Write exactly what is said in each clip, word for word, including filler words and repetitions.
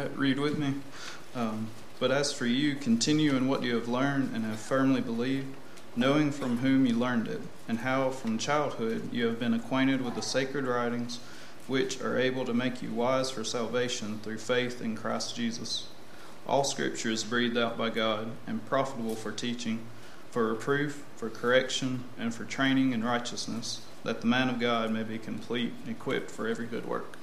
right, read with me. Um, but as for you, continue in what you have learned and have firmly believed, knowing from whom you learned it, and how from childhood you have been acquainted with the sacred writings, which are able to make you wise for salvation through faith in Christ Jesus. All Scripture is breathed out by God and profitable for teaching, for reproof, for correction, and for training in righteousness, that the man of God may be complete, equipped for every good work.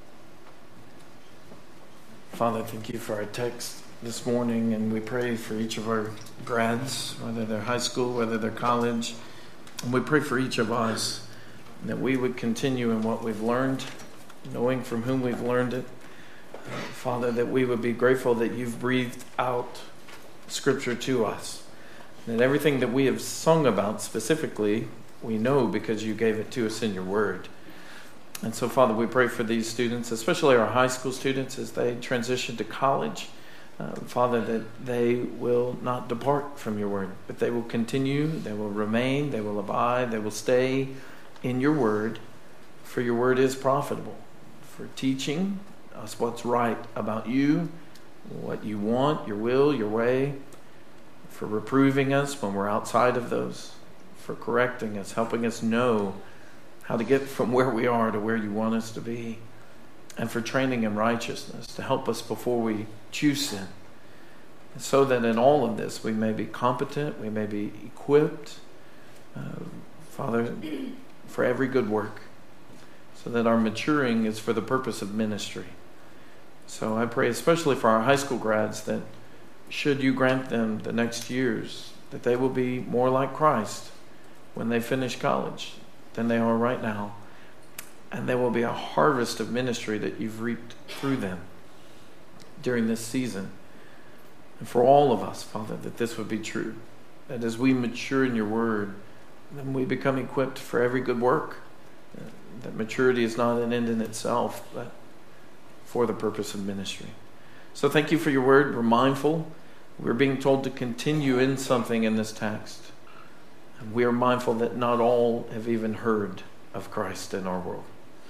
Father, thank you for our text this morning, and we pray for each of our grads, whether they're high school, whether they're college, and we pray for each of us that we would continue in what we've learned, knowing from whom we've learned it. Uh, Father, that we would be grateful that you've breathed out Scripture to us, that everything that we have sung about specifically, we know because you gave it to us in your word. And so, Father, we pray for these students, especially our high school students, as they transition to college. Uh, Father, that they will not depart from your word, but they will continue, they will remain, they will abide, they will stay in your word, for your word is profitable for teaching us what's right about you, what you want, your will, your way, for reproving us when we're outside of those, for correcting us, helping us know how to get from where we are to where you want us to be, and for training in righteousness to help us before we choose sin, so that in all of this we may be competent, we may be equipped, uh, Father, for every good work, so that our maturing is for the purpose of ministry. So I pray especially for our high school grads that should you grant them the next years, that they will be more like Christ when they finish college than they are right now. And there will be a harvest of ministry that you've reaped through them during this season. And for all of us, Father, that this would be true. That as we mature in your word, then we become equipped for every good work. That maturity is not an end in itself, but for the purpose of ministry. So thank you for your word. We're mindful. We're being told to continue in something in this text. And we are mindful that not all have even heard of Christ in our world.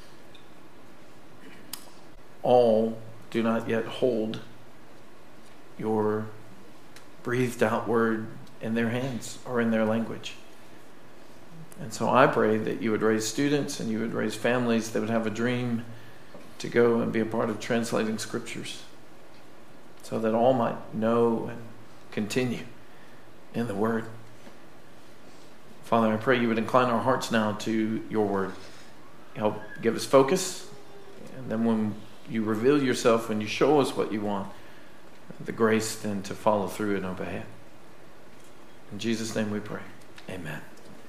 All do not yet hold your breathed out word in their hands or in their language. And so I pray that you would raise students and you would raise families that would have a dream to go and be a part of translating scriptures, so that all might know and continue in the word. Father, I pray you would incline our hearts now to your word. Help give us focus. And then when you reveal yourself, when you show us what you want, the grace then to follow through and obey it. In Jesus' name we pray. Amen.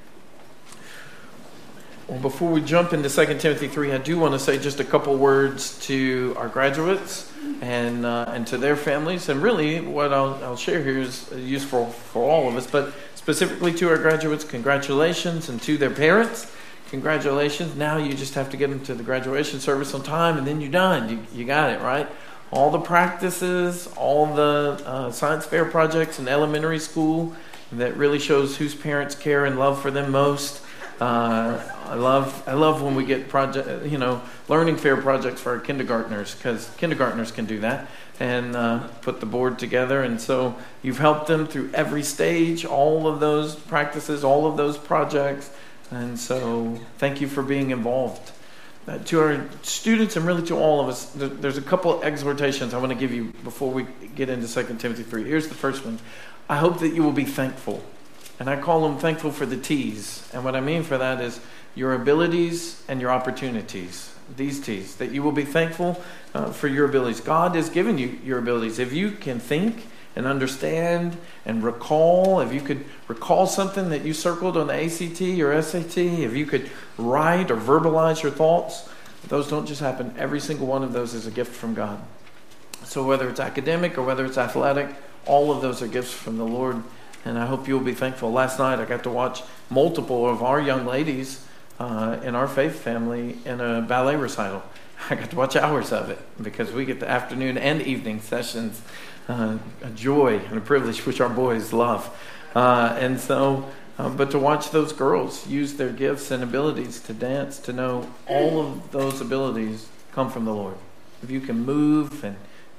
Well, before we jump into Second Timothy three, I do want to say just a couple words to our graduates and uh, and to their families. And really, what I'll, I'll share here is useful for all of us, but specifically to our graduates, congratulations, and to their parents, congratulations. Now you just have to get them to the graduation service on time, and then you're done. You, you got it, right? All the practices, all the uh, science fair projects in elementary school that really shows whose parents care and love for them most. Uh, I love I love when we get project you know learning fair projects for our kindergartners, because kindergartners can do that and uh, put the board together. And so you've helped them through every stage, all of those practices, all of those projects. And so thank you for being involved. Uh, to our students and really to all of us, th- there's a couple of exhortations I want to give you before we get into Second Timothy three. Here's the first one. I hope that you will be thankful. And I call them thankful for the T's. And what I mean for that is your abilities and your opportunities. These T's. That you will be thankful uh, for your abilities. God has given you your abilities. If you can think and understand and recall, if you could recall something that you circled on the A C T or S A T, if you could write or verbalize your thoughts, those don't just happen. Every single one of those is a gift from God. So whether it's academic or whether it's athletic, all of those are gifts from the Lord. And I hope you'll be thankful. Last night I got to watch multiple of our young ladies uh, in our faith family in a ballet recital. I got to watch hours of it because we get the afternoon and evening sessions. Uh, a joy and a privilege which our boys love. Uh, and so, uh, but to watch those girls use their gifts and abilities to dance, to know all of those abilities come from the Lord. If you can move and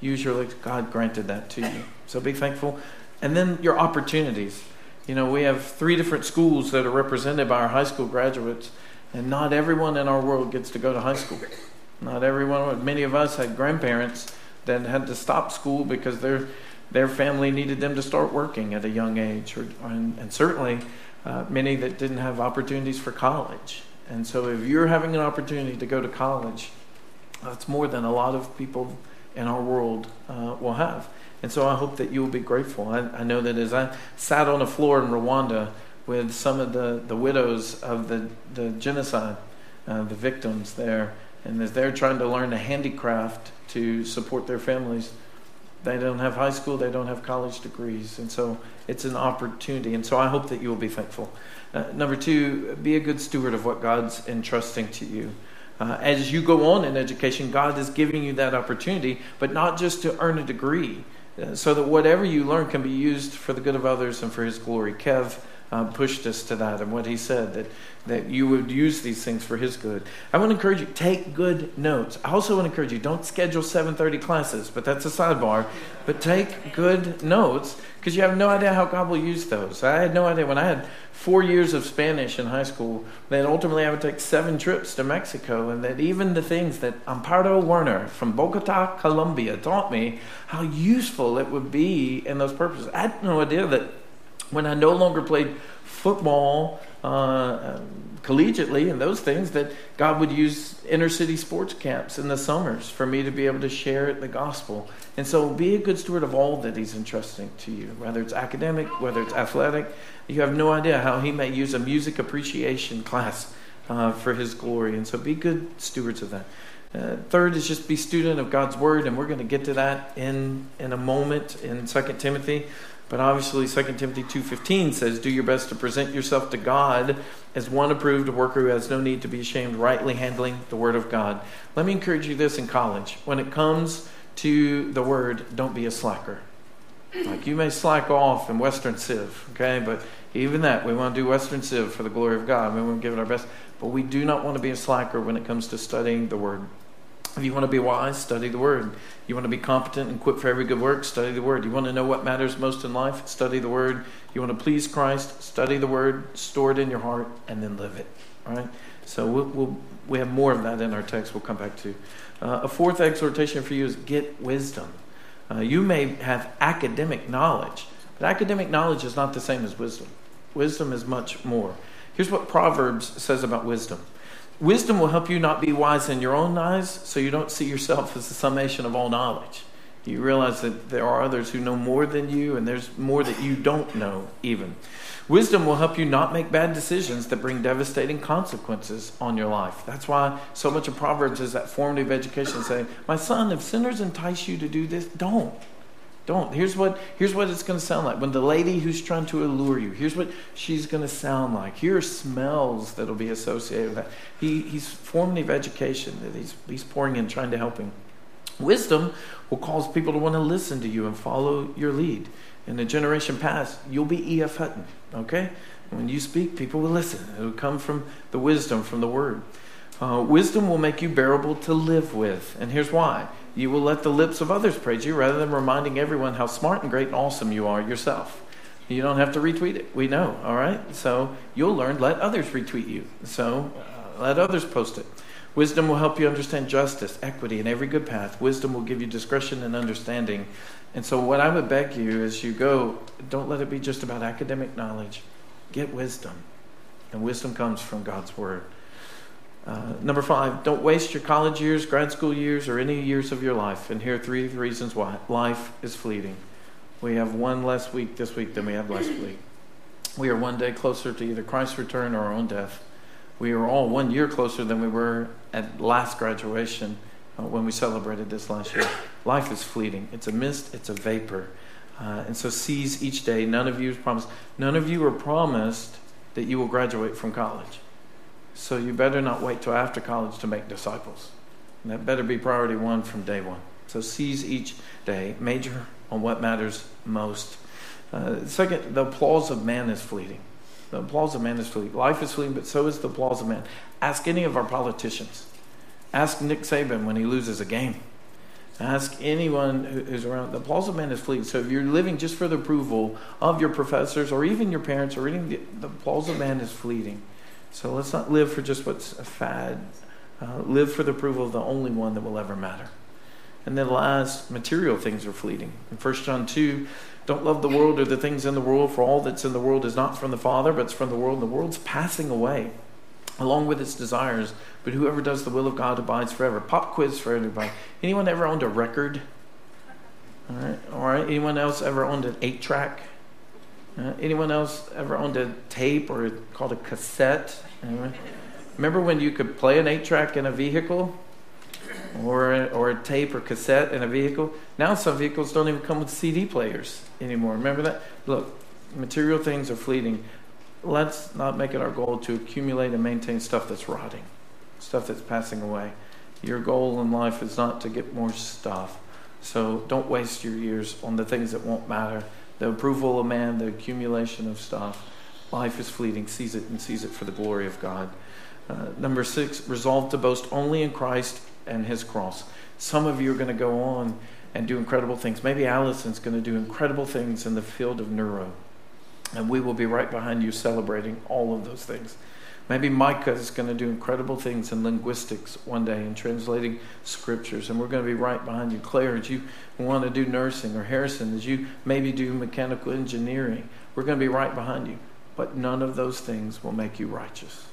use your legs. God granted that to you. So be thankful. And then your opportunities. You know, we have three different schools that are represented by our high school graduates, and not everyone in our world gets to go to high school. Not everyone. Many of us had grandparents that had to stop school because their their family needed them to start working at a young age, or, and, and certainly uh, many that didn't have opportunities for college. And so if you're having an opportunity to go to college, that's more than a lot of people in our world uh, will have. And so I hope that you will be grateful. I, I know that as I sat on a floor in Rwanda with some of the, the widows of the, the genocide, uh, the victims there, and as they're trying to learn a handicraft to support their families, they don't have high school, they don't have college degrees. And so it's an opportunity. And so I hope that you will be thankful. Uh, number two, be a good steward of what God's entrusting to you. Uh, as you go on in education, God is giving you that opportunity, but not just to earn a degree, uh, so that whatever you learn can be used for the good of others and for His glory. Kev uh, pushed us to that, and what he said, that, that you would use these things for His good. I want to encourage you, take good notes. I also want to encourage you, don't schedule seven thirty classes, but that's a sidebar. But take good notes, because you have no idea how God will use those. I had no idea. When I had four years of Spanish in high school, that ultimately I would take seven trips to Mexico, and that even the things that Amparo Werner from Bogota, Colombia, taught me, how useful it would be in those purposes. I had no idea that when I no longer played football uh, collegiately and those things, that God would use inner city sports camps in the summers for me to be able to share the gospel. And so be a good steward of all that He's entrusting to you, whether it's academic, whether it's athletic. You have no idea how He may use a music appreciation class uh, for His glory. And so be good stewards of that. Uh, third is just be student of God's Word, and we're going to get to that in, in a moment in Second Timothy. But obviously Second Timothy two fifteen says, do your best to present yourself to God as one approved, a worker who has no need to be ashamed, rightly handling the Word of God. Let me encourage you this in college. When it comes to the Word, don't be a slacker. Like, you may slack off in Western Civ, okay? But even that, we want to do Western Civ for the glory of God. We want to give it our best. But we do not want to be a slacker when it comes to studying the Word. If you want to be wise, study the Word. You want to be competent and equipped for every good work, study the Word. You want to know what matters most in life, study the Word. You want to please Christ, study the Word, store it in your heart, and then live it. All right? So we'll, we'll, we have more of that in our text we'll come back to. Uh, a fourth exhortation for you is get wisdom. Uh, you may have academic knowledge, but academic knowledge is not the same as wisdom. Wisdom is much more. Here's what Proverbs says about wisdom. Wisdom will help you not be wise in your own eyes, so you don't see yourself as the summation of all knowledge. You realize that there are others who know more than you, and there's more that you don't know even. Wisdom will help you not make bad decisions that bring devastating consequences on your life. That's why so much of Proverbs is that formative education, saying, my son, if sinners entice you to do this, don't. Don't. Here's what here's what it's going to sound like. When the lady who's trying to allure you, here's what she's going to sound like. Here are smells that will be associated with that. He, he's formative education that he's, he's pouring in, trying to help him. Wisdom will cause people to want to listen to you and follow your lead. In the generation past, you'll be E F Hutton, okay? When you speak, people will listen. It will come from the wisdom, from the Word. Uh, wisdom will make you bearable to live with. And here's why. You will let the lips of others praise you rather than reminding everyone how smart and great and awesome you are yourself. You don't have to retweet it. We know, all right? So you'll learn, let others retweet you. So uh, let others post it. Wisdom will help you understand justice, equity, and every good path. Wisdom will give you discretion and understanding. And so what I would beg you as you go, don't let it be just about academic knowledge. Get wisdom. And wisdom comes from God's Word. Uh, number five, don't waste your college years, grad school years, or any years of your life. And here are three reasons why. Life is fleeting. We have one less week this week than we had last week. We are one day closer to either Christ's return or our own death. We are all one year closer than we were at last graduation uh, when we celebrated this last year. Life is fleeting. It's a mist. It's a vapor. Uh, and so seize each day. None of you is promised. None of you are promised that you will graduate from college. So you better not wait till after college to make disciples. And that better be priority one from day one. So seize each day. Major on what matters most. Uh, second, the applause of man is fleeting. The applause of man is fleeting. Life is fleeting, but so is the applause of man. Ask any of our politicians. Ask Nick Saban when he loses a game. Ask anyone who's around. The applause of man is fleeting. So if you're living just for the approval of your professors or even your parents or even the, the applause of man is fleeting. So let's not live for just what's a fad. Uh, live for the approval of the only one that will ever matter. And then last, material things are fleeting. In First John two, don't love the world or the things in the world, for all that's in the world is not from the Father, but it's from the world. And the world's passing away, along with its desires. But whoever does the will of God abides forever. Pop quiz for everybody. Anyone ever owned a record? All right. All right. Anyone else ever owned an eight track? Uh, anyone else ever owned a tape or called a cassette? Anyway. Remember when you could play an eight track in a vehicle? Or a, or a tape or cassette in a vehicle? Now some vehicles don't even come with C D players anymore. Remember that? Look, material things are fleeting. Let's not make it our goal to accumulate and maintain stuff that's rotting, stuff that's passing away. Your goal in life is not to get more stuff. So don't waste your years on the things that won't matter. The approval of man, the accumulation of stuff. Life is fleeting. Seize it and seize it for the glory of God. Uh, number six, resolve to boast only in Christ and his cross. Some of you are going to go on and do incredible things. Maybe Allison's going to do incredible things in the field of neuro. And we will be right behind you celebrating all of those things. Maybe Micah is going to do incredible things in linguistics one day and translating scriptures. And we're going to be right behind you. Claire, as you want to do nursing, or Harrison, as you maybe do mechanical engineering, we're going to be right behind you. But none of those things will make you righteous.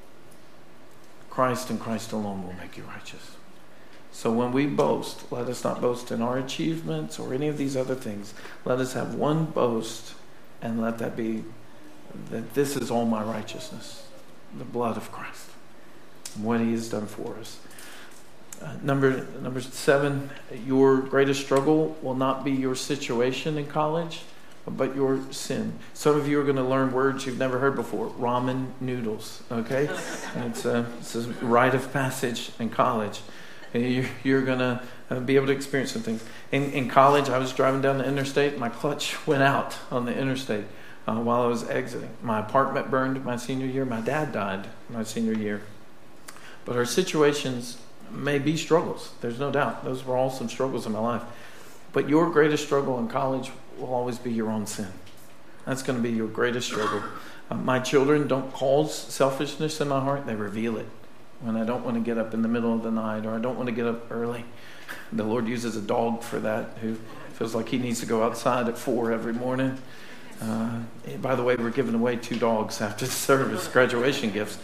Christ and Christ alone will make you righteous. So when we boast, let us not boast in our achievements or any of these other things. Let us have one boast, and let that be that this is all my righteousness, the blood of Christ, and what he has done for us. Uh, number number seven, your greatest struggle will not be your situation in college, but your sin. Some of you are going to learn words you've never heard before. Ramen noodles, okay? It's a, it's a rite of passage in college. You're, you're going to uh, be able to experience some things. In, in college, I was driving down the interstate. My clutch went out on the interstate uh, while I was exiting. My apartment burned my senior year. My dad died my senior year. But our situations may be struggles. There's no doubt. Those were all some struggles in my life. But your greatest struggle in college will always be your own sin. That's going to be your greatest struggle. Uh, my children don't cause selfishness in my heart. They reveal it. When I don't want to get up in the middle of the night, or I don't want to get up early. The Lord uses a dog for that, who feels like he needs to go outside at four every morning. Uh, by the way, we're giving away two dogs after the service, graduation gifts.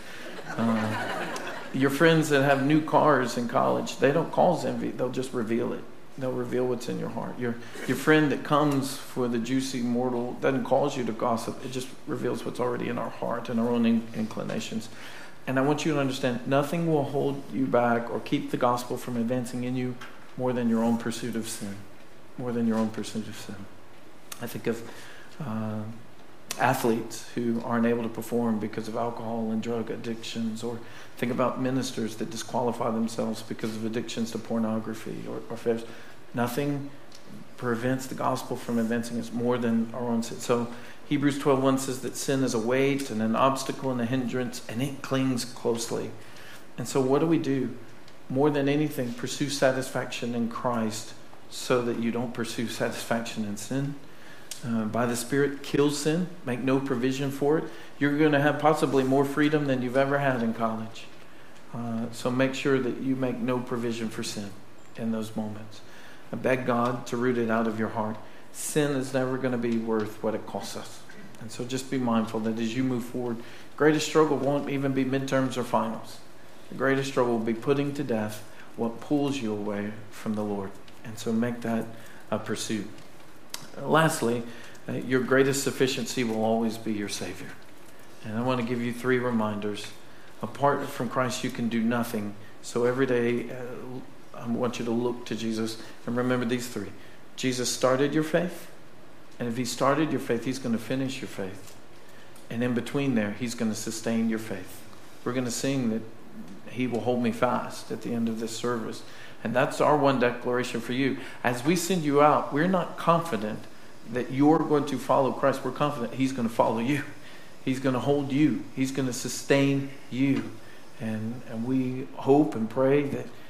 Uh, your friends that have new cars in college, they don't cause envy. They'll just reveal it. They'll reveal what's in your heart. Your your friend that comes for the juicy mortal doesn't cause you to gossip. It just reveals what's already in our heart and our own in- inclinations. And I want you to understand, nothing will hold you back or keep the gospel from advancing in you more than your own pursuit of sin. More than your own pursuit of sin. I think of uh, athletes who aren't able to perform because of alcohol and drug addictions, or think about ministers that disqualify themselves because of addictions to pornography or, or affairs. Nothing prevents the gospel from advancing us more than our own sin. So Hebrews twelve one says that sin is a weight and an obstacle and a hindrance, and it clings closely. And so what do we do? More than anything, pursue satisfaction in Christ so that you don't pursue satisfaction in sin. Uh, by the Spirit, kill sin. Make no provision for it. You're going to have possibly more freedom than you've ever had in college. Uh, so make sure that you make no provision for sin in those moments. I beg God to root it out of your heart. Sin is never going to be worth what it costs us. And so just be mindful that as you move forward, greatest struggle won't even be midterms or finals. The greatest struggle will be putting to death what pulls you away from the Lord. And so make that a pursuit. Uh, lastly, uh, your greatest sufficiency will always be your Savior. And I want to give you three reminders. Apart from Christ, you can do nothing. So every day, uh, I want you to look to Jesus and remember these three. Jesus started your faith, and if he started your faith, he's going to finish your faith. And in between there, he's going to sustain your faith. We're going to sing that he will hold me fast at the end of this service. And that's our one declaration for you. As we send you out, we're not confident that you're going to follow Christ. We're confident he's going to follow you. He's going to hold you. He's going to sustain you. And, and we hope and pray that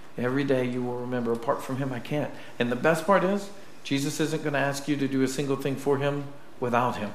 Every day you will remember, apart from him, I can't. And the best part is, Jesus isn't going to ask you to do a single thing for him without him.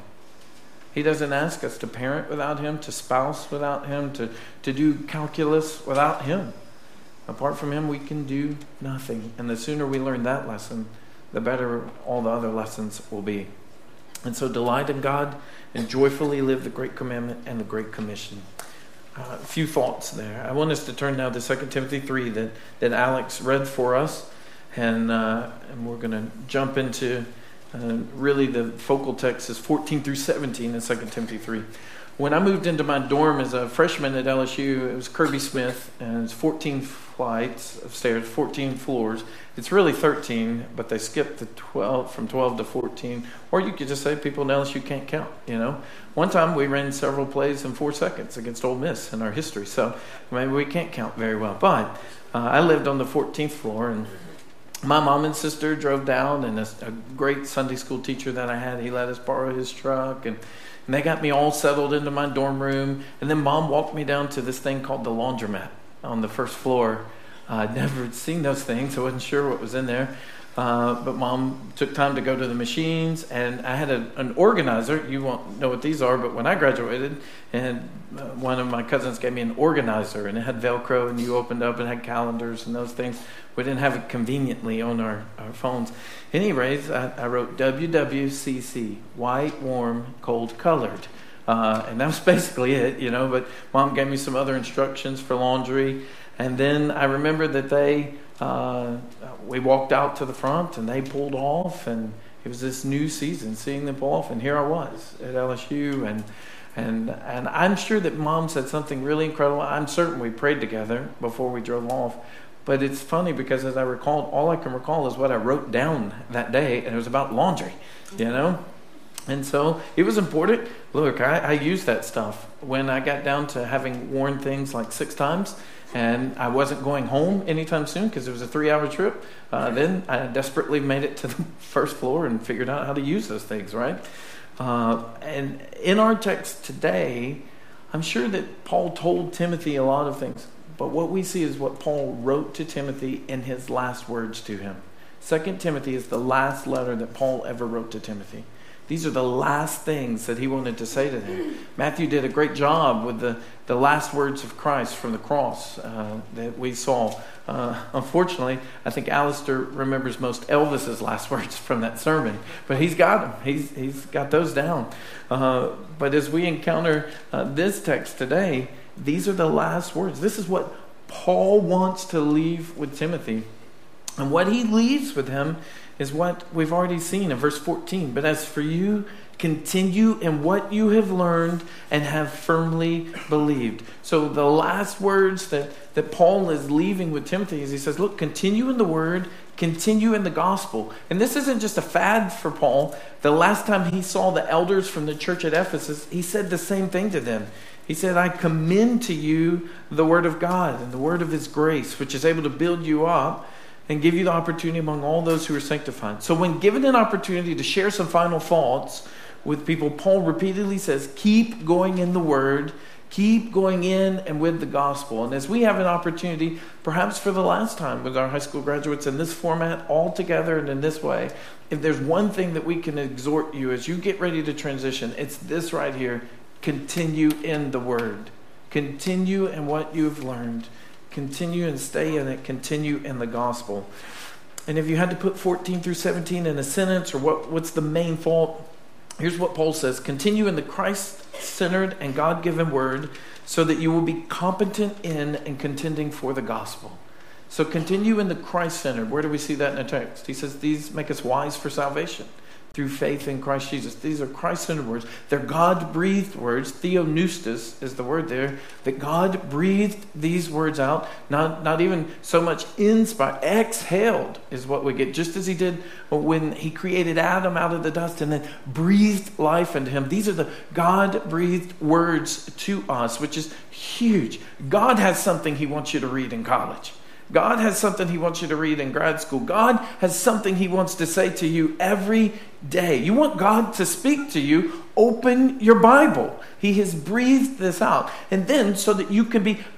He doesn't ask us to parent without him, to spouse without him, to, to do calculus without him. Apart from him, we can do nothing. And the sooner we learn that lesson, the better all the other lessons will be. And so delight in God and joyfully live the Great Commandment and the Great Commission. Uh, a few thoughts there. I want us to turn now to Second Timothy three that, that Alex read for us. And, uh, and we're going to jump into, uh, really the focal text is fourteen through seventeen in Second Timothy three. When I moved into my dorm as a freshman at L S U, it was Kirby Smith, and it's fourteen flights of stairs, fourteen floors. It's really thirteen, but they skipped the twelve, from twelve to fourteen. Or you could just say people in L S U can't count, you know. One time we ran several plays in four seconds against Ole Miss in our history, so maybe we can't count very well. But uh, I lived on the fourteenth floor, and my mom and sister drove down, and a, a great Sunday school teacher that I had, he let us borrow his truck, and And they got me all settled into my dorm room. And then Mom walked me down to this thing called the laundromat on the first floor. Uh, I'd never seen those things. I wasn't sure what was in there. Uh, but Mom took time to go to the machines. And I had a, an organizer. You won't know what these are, but when I graduated, and uh, one of my cousins gave me an organizer. And it had Velcro, and you opened up and had calendars and those things. We didn't have it conveniently on our, our phones. Anyways, I, I wrote W W C C, white, warm, cold, colored. Uh, and that was basically it, you know. But Mom gave me some other instructions for laundry. And then I remember that they, uh, we walked out to the front and they pulled off. And it was this new season, seeing them pull off. And here I was at L S U. And, and, and I'm sure that Mom said something really incredible. I'm certain we prayed together before we drove off. But it's funny because as I recall, all I can recall is what I wrote down that day, and it was about laundry, you know? And so it was important. Look, I, I used that stuff when I got down to having worn things like six times, and I wasn't going home anytime soon because it was a three-hour trip. Uh, then I desperately made it to the first floor and figured out how to use those things, right? Uh, and in our text today, I'm sure that Paul told Timothy a lot of things. But what we see is what Paul wrote to Timothy in his last words to him. Second Timothy is the last letter that Paul ever wrote to Timothy. These are the last things that he wanted to say to him. Matthew did a great job with the, the last words of Christ from the cross uh, that we saw. Uh, unfortunately, I think Alistair remembers most Elvis's last words from that sermon. But he's got them. He's, he's got those down. Uh, but as we encounter uh, this text today, these are the last words. This is what Paul wants to leave with Timothy. And what he leaves with him is what we've already seen in verse fourteen. But as for you, continue in what you have learned and have firmly believed. So the last words that, that Paul is leaving with Timothy is he says, look, continue in the word, continue in the gospel. And this isn't just a fad for Paul. The last time he saw the elders from the church at Ephesus, he said the same thing to them. He said, I commend to you the word of God and the word of his grace, which is able to build you up and give you the opportunity among all those who are sanctified. So when given an opportunity to share some final thoughts with people, Paul repeatedly says, keep going in the word, keep going in and with the gospel. And as we have an opportunity, perhaps for the last time with our high school graduates in this format, all together and in this way, if there's one thing that we can exhort you as you get ready to transition, it's this right here. Continue in the word. Continue in what you've learned. Continue and stay in it. Continue in the gospel. And if you had to put fourteen through seventeen in a sentence, or what, what's the main thought? Here's what Paul says. Continue in the Christ-centered and God-given word so that you will be competent in and contending for the gospel. So continue in the Christ-centered. Where do we see that in the text? He says these make us wise for salvation through faith in Christ Jesus. These are Christ-centered words. They're God-breathed words. Theopneustos is the word there. That God breathed these words out. Not, not even so much inspired. Exhaled is what we get. Just as he did when he created Adam out of the dust and then breathed life into him. These are the God-breathed words to us, which is huge. God has something he wants you to read in college. God has something he wants you to read in grad school. God has something he wants to say to you every day. You want God to speak to you? Open your Bible. He has breathed this out. And then so that you can be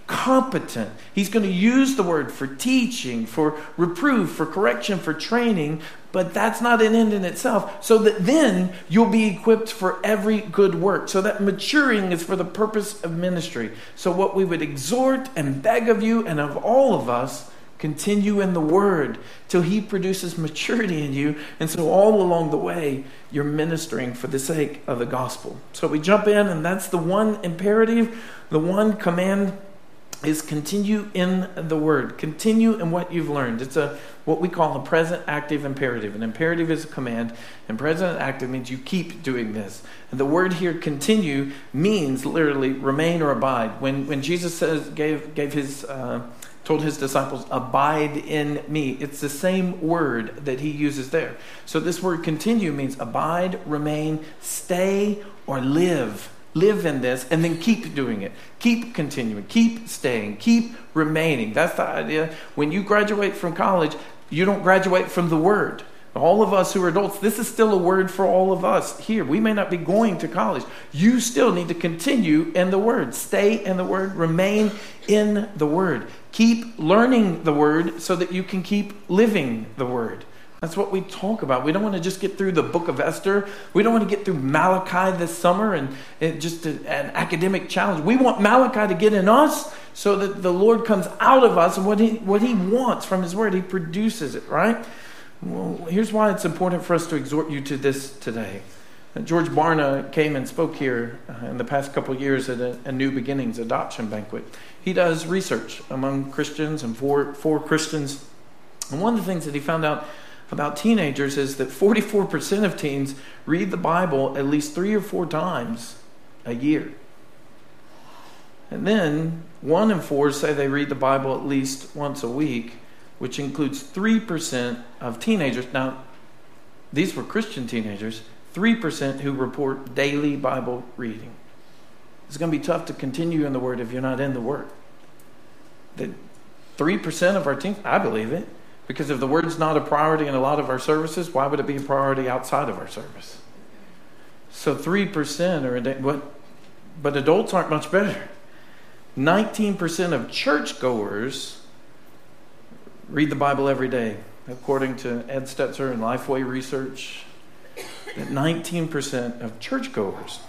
competent. He's going to use the word for teaching, for reproof, for correction, for training, but that's not an end in itself. So that then you'll be equipped for every good work. So that maturing is for the purpose of ministry. So what we would exhort and beg of you and of all of us, continue in the word till he produces maturity in you. And so all along the way, you're ministering for the sake of the gospel. So we jump in, and that's the one imperative, the one command is continue in the word. Continue in what you've learned. It's a what we call a present active imperative. An imperative is a command, and present active means you keep doing this. And the word here, continue, means literally remain or abide. When when Jesus says gave gave his uh, told his disciples, abide in me, it's the same word that he uses there. So this word continue means abide, remain, stay, or live. Live in this, and then keep doing it. Keep continuing. Keep staying. Keep remaining. That's the idea. When you graduate from college, you don't graduate from the word. All of us who are adults, this is still a word for all of us here. We may not be going to college. You still need to continue in the word. Stay in the word. Remain in the word. Keep learning the word so that you can keep living the word. That's what we talk about. We don't want to just get through the book of Esther. We don't want to get through Malachi this summer and it just a, an academic challenge. We want Malachi to get in us so that the Lord comes out of us, and what he, what he wants from his word, he produces it, right? Well, here's why it's important for us to exhort you to this today. George Barna came and spoke here uh, in the past couple of years at a, a New Beginnings adoption banquet. He does research among Christians and for, for Christians. And one of the things that he found out about teenagers is that forty-four percent of teens read the Bible at least three or four times a year. And then one in four say they read the Bible at least once a week, which includes three percent of teenagers. Now, these were Christian teenagers, three percent who report daily Bible reading. It's going to be tough to continue in the Word if you're not in the Word. That three percent of our teens, I believe it. Because if the word's not a priority in a lot of our services, why would it be a priority outside of our service? So three percent are, but, but adults aren't much better. nineteen percent of churchgoers read the Bible every day, according to Ed Stetzer and Lifeway Research. That nineteen percent of churchgoers,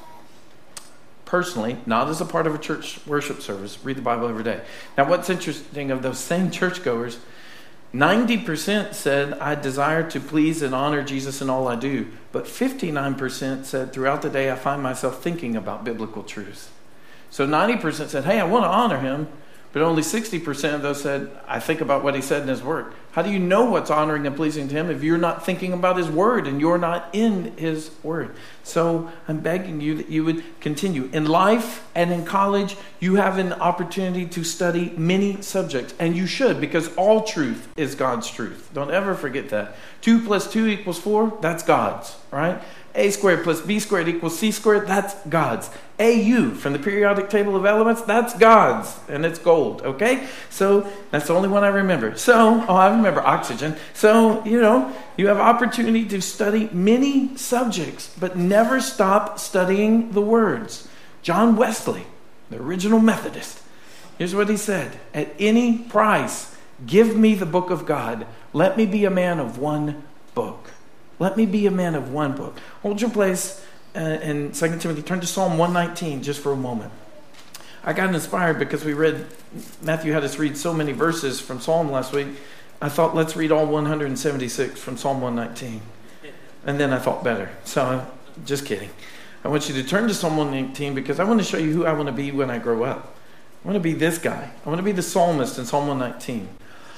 personally, not as a part of a church worship service, read the Bible every day. Now, what's interesting of those same churchgoers, ninety percent said, I desire to please and honor Jesus in all I do. But fifty-nine percent said, throughout the day, I find myself thinking about biblical truths. So ninety percent said, hey, I want to honor him. But only sixty percent of those said, I think about what he said in his word. How do you know what's honoring and pleasing to him if you're not thinking about his word and you're not in his word? So I'm begging you that you would continue. In life and in college, you have an opportunity to study many subjects. And you should, because all truth is God's truth. Don't ever forget that. Two plus two equals four, that's God's, right? A squared plus B squared equals C squared, that's God's. A U from the periodic table of elements, that's God's, and it's gold, okay? So that's the only one I remember. So, oh, I remember oxygen. So, you know, you have opportunity to study many subjects, but never stop studying the words. John Wesley, the original Methodist, here's what he said: at any price, give me the book of God. Let me be a man of one book. Let me be a man of one book. Hold your place uh, in Second Timothy. Turn to Psalm one nineteen just for a moment. I got inspired because we read, Matthew had us read so many verses from Psalm last week. I thought, let's read all one hundred seventy-six from Psalm one nineteen. And then I thought better. So, just kidding. I want you to turn to Psalm one nineteen because I want to show you who I want to be when I grow up. I want to be this guy. I want to be the psalmist in Psalm one nineteen.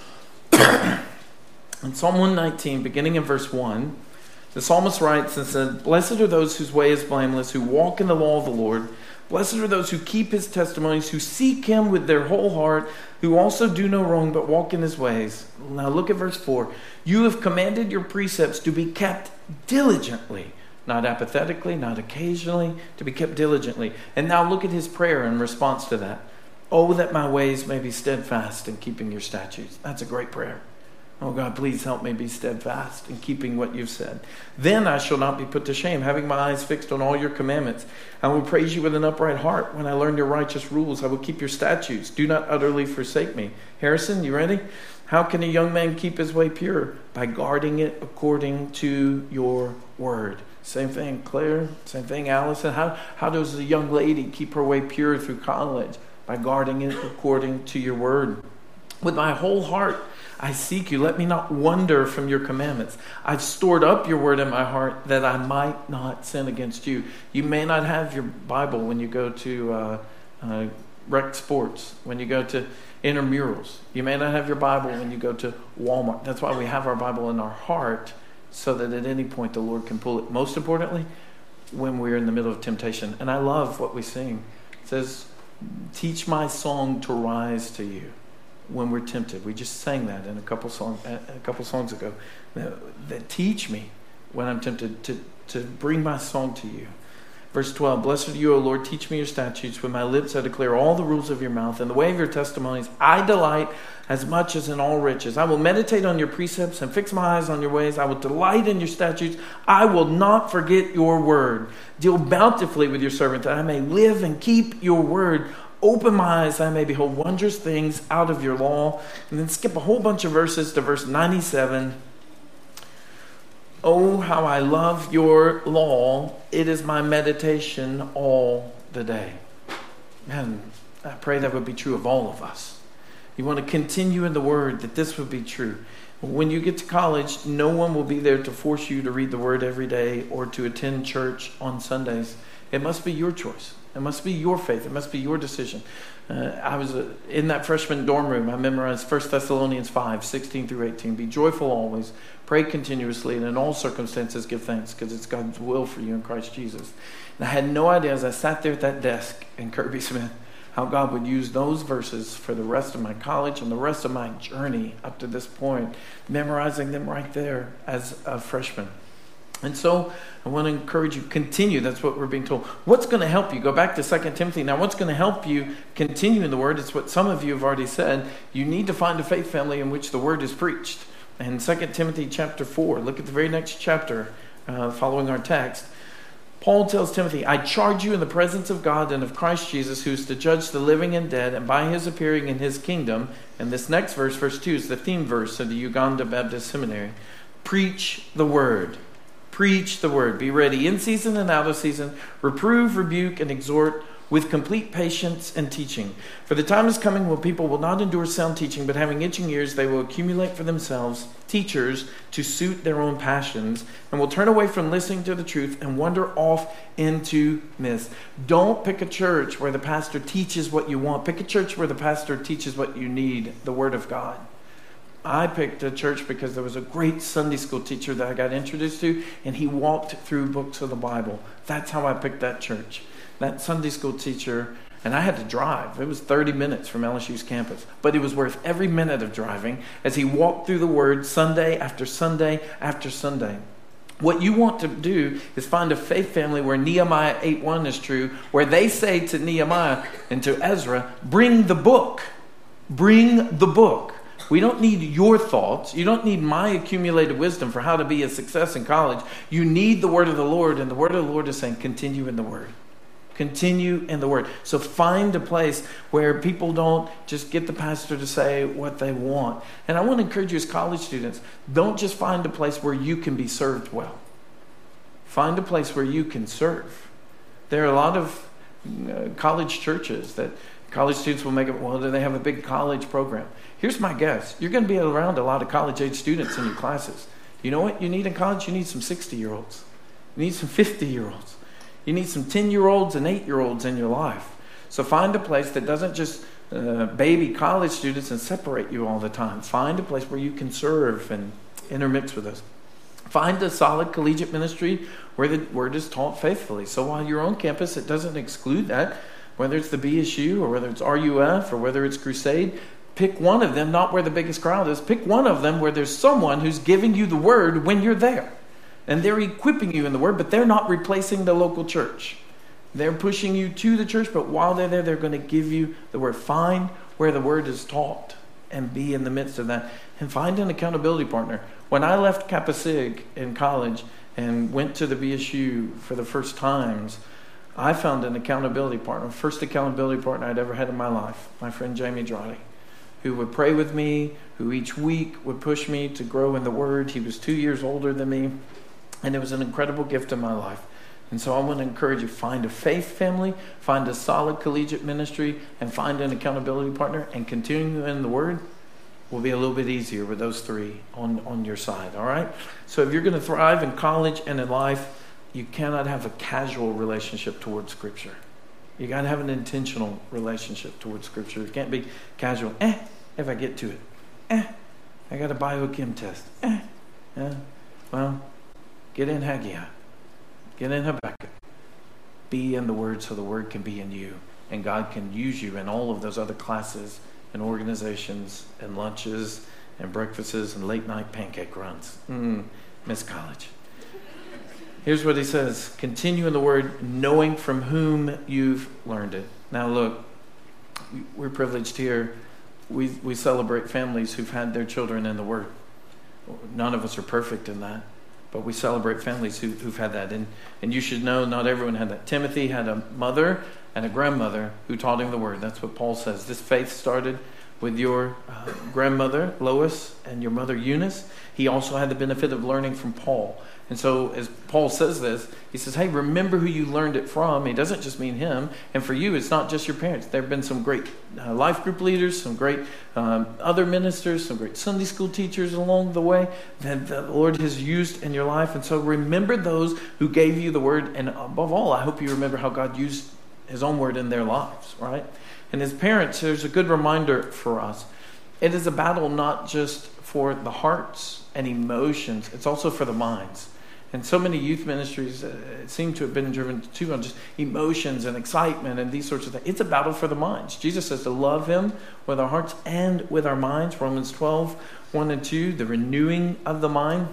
In Psalm one nineteen, beginning in verse one, the psalmist writes and said, blessed are those whose way is blameless, who walk in the law of the Lord. Blessed are those who keep his testimonies, who seek him with their whole heart, who also do no wrong but walk in his ways. Now look at verse four. You have commanded your precepts to be kept diligently, not apathetically, not occasionally, to be kept diligently. And now look at his prayer in response to that. Oh, that my ways may be steadfast in keeping your statutes. That's a great prayer. Oh God, please help me be steadfast in keeping what you've said. Then I shall not be put to shame, having my eyes fixed on all your commandments. I will praise you with an upright heart. When I learn your righteous rules, I will keep your statutes. Do not utterly forsake me. Harrison, you ready? How can a young man keep his way pure? By guarding it according to your word. Same thing, Claire. Same thing, Allison. How, how does a young lady keep her way pure through college? By guarding it according to your word. With my whole heart, I seek you. Let me not wander from your commandments. I've stored up your word in my heart that I might not sin against you. You may not have your Bible when you go to uh, uh, rec sports, when you go to intramurals. You may not have your Bible when you go to Walmart. That's why we have our Bible in our heart, so that at any point the Lord can pull it. Most importantly, when we're in the middle of temptation. And I love what we sing. It says, teach my song to rise to you when we're tempted. We just sang that in a couple songs a couple songs ago. That, that teach me when I'm tempted to, to bring my song to you. Verse twelve, blessed are you, O Lord, teach me your statutes. With my lips I declare all the rules of your mouth. In the way of your testimonies I delight as much as in all riches. I will meditate on your precepts and fix my eyes on your ways. I will delight in your statutes. I will not forget your word. Deal bountifully with your servant, that I may live and keep your word. Open my eyes, that I may behold wondrous things out of your law. And then skip a whole bunch of verses to verse ninety-seven. Oh, how I love your law. It is my meditation all the day. Man, I pray that would be true of all of us. You want to continue in the word, that this would be true. When you get to college, no one will be there to force you to read the word every day or to attend church on Sundays. It must be your choice. It must be your faith. It must be your decision. Uh, I was uh, in that freshman dorm room. I memorized First Thessalonians five, sixteen through eighteen. Be joyful always. Pray continuously. And in all circumstances give thanks, because it's God's will for you in Christ Jesus. And I had no idea as I sat there at that desk in Kirby Smith how God would use those verses for the rest of my college and the rest of my journey up to this point, memorizing them right there as a freshman. And so I want to encourage you, continue. That's what we're being told. What's going to help you? Go back to Second Timothy. Now, what's going to help you continue in the word? It's what some of you have already said. You need to find a faith family in which the word is preached. And Second Timothy chapter four, look at the very next chapter uh, following our text. Paul tells Timothy, I charge you in the presence of God and of Christ Jesus, who is to judge the living and dead, and by his appearing in his kingdom. And this next verse, verse two, is the theme verse of the Uganda Baptist Seminary. Preach the word. Preach the word. Be ready in season and out of season. Reprove, rebuke, and exhort with complete patience and teaching. For the time is coming when people will not endure sound teaching, but having itching ears, they will accumulate for themselves teachers to suit their own passions, and will turn away from listening to the truth and wander off into myths. Don't pick a church where the pastor teaches what you want. Pick a church where the pastor teaches what you need, the word of God. I picked a church because there was a great Sunday school teacher that I got introduced to, and he walked through books of the Bible. That's how I picked that church. That Sunday school teacher, and I had to drive. It was thirty minutes from L S U's campus, but it was worth every minute of driving as he walked through the word Sunday after Sunday after Sunday. What you want to do is find a faith family where Nehemiah eight one is true, where they say to Nehemiah and to Ezra, bring the book. Bring the book. We don't need your thoughts. You don't need my accumulated wisdom for how to be a success in college. You need the word of the Lord, and the word of the Lord is saying, continue in the word. Continue in the word. So find a place where people don't just get the pastor to say what they want. And I want to encourage you as college students, don't just find a place where you can be served well. Find a place where you can serve. There are a lot of uh, college churches that college students will make it, well, do they have a big college program? Here's my guess. You're going to be around a lot of college-age students in your classes. You know what you need in college? You need some sixty-year-olds. You need some fifty-year-olds. You need some ten-year-olds and eight-year-olds in your life. So find a place that doesn't just uh, baby college students and separate you all the time. Find a place where you can serve and intermix with us. Find a solid collegiate ministry where the word is taught faithfully. So while you're on campus, it doesn't exclude that. Whether it's the B S U or whether it's R U F or whether it's Crusade, pick one of them, not where the biggest crowd is. Pick one of them where there's someone who's giving you the word when you're there. And they're equipping you in the word, but they're not replacing the local church. They're pushing you to the church, but while they're there, they're going to give you the word. Find where the word is taught. and be in the midst of that. And find an accountability partner. When I left Kappa Sig in college and went to the B S U for the first times, I found an accountability partner, first accountability partner I'd ever had in my life, my friend Jamie Drawdy, who would pray with me, who each week would push me to grow in the Word. He was two years older than me, and it was an incredible gift in my life. And so I want to encourage you, find a faith family, find a solid collegiate ministry, and find an accountability partner, and continue in the Word will be a little bit easier with those three on, on your side, all right? So if you're going to thrive in college and in life, you cannot have a casual relationship towards Scripture. You got to have an intentional relationship towards Scripture. It can't be casual. Eh, if I get to it. Eh, I got a biochem test. Eh, yeah. Well, get in Haggai. Get in Habakkuk. Be in the Word so the Word can be in you. And God can use you in all of those other classes and organizations and lunches and breakfasts and late night pancake runs. Mm, miss college. Here's what he says. Continue in the Word, knowing from whom you've learned it. Now look, we're privileged here. We we celebrate families who've had their children in the Word. None of us are perfect in that, but we celebrate families who, who've had that. And, and you should know not everyone had that. Timothy had a mother and a grandmother who taught him the Word. That's what Paul says. This faith started with your uh, grandmother, Lois, and your mother, Eunice. He also had the benefit of learning from Paul. And so as Paul says this, he says, hey, remember who you learned it from. He doesn't just mean him. And for you, it's not just your parents. There have been some great uh, life group leaders, some great um, other ministers, some great Sunday school teachers along the way that the Lord has used in your life. And so remember those who gave you the Word. And above all, I hope you remember how God used His own Word in their lives, right? And as parents, there's a good reminder for us. It is a battle not just for the hearts and emotions. It's also for the minds. And so many youth ministries uh, seem to have been driven too on just emotions and excitement and these sorts of things. It's a battle for the minds. Jesus says to love Him with our hearts and with our minds. Romans twelve, one and two, the renewing of the mind.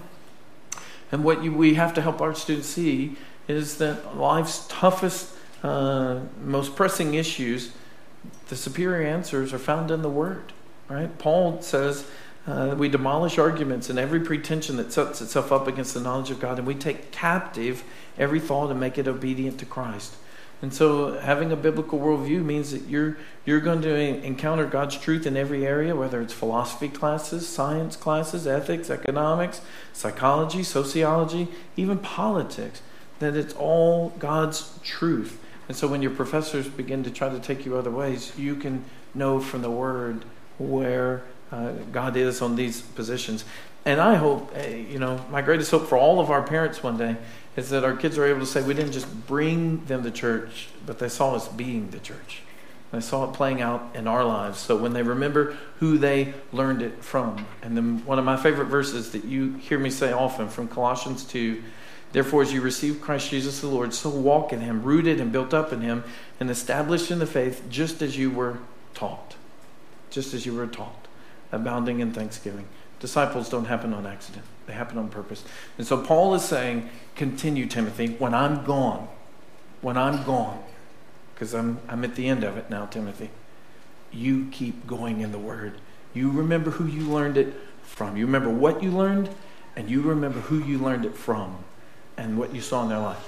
And what you, we have to help our students see is that life's toughest, uh, most pressing issues, the superior answers are found in the Word. Right? Paul says, Uh, we demolish arguments and every pretension that sets itself up against the knowledge of God, and we take captive every thought and make it obedient to Christ. And so having a biblical worldview means that you're you're going to encounter God's truth in every area, whether it's philosophy classes, science classes, ethics, economics, psychology, sociology, even politics, that it's all God's truth. And so when your professors begin to try to take you other ways, you can know from the Word where Uh, God is on these positions. And I hope, uh, you know, my greatest hope for all of our parents one day is that our kids are able to say we didn't just bring them to church, but they saw us being the church. They saw it playing out in our lives. So when they remember who they learned it from. And then one of my favorite verses that you hear me say often from Colossians two, therefore as you receive Christ Jesus the Lord, so walk in Him, rooted and built up in Him, and established in the faith just as you were taught. Just as you were taught. Abounding in thanksgiving. Disciples don't happen on accident. They happen on purpose. And so Paul is saying, continue, Timothy, when I'm gone. When I'm gone. Because I'm, I'm at the end of it now, Timothy. You keep going in the Word. You remember who you learned it from. You remember what you learned, and you remember who you learned it from and what you saw in their life.